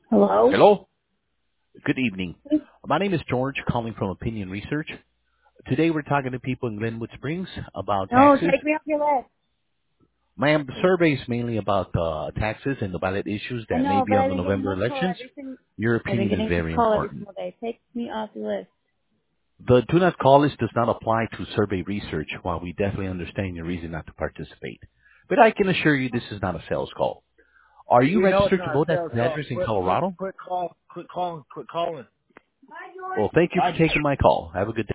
Hello? Hello. Good evening. My name is George, calling from Opinion Research. Today we're talking to people in Glenwood Springs about No, taxes. take me off your list. Ma'am, the survey is mainly about taxes and the ballot issues I that may know, be but on I've the been getting November this call elections. Your I've been opinion is getting this very call every important. single day. Take me off the list. The do not call list does not apply to survey research, while we definitely understand your reason not to participate. But I can assure you this is not a sales call. Are you We know it's registered to not a vote at sales an call. address in Colorado? Quit calling. Well, thank you Bye, for taking my call. Have a good day.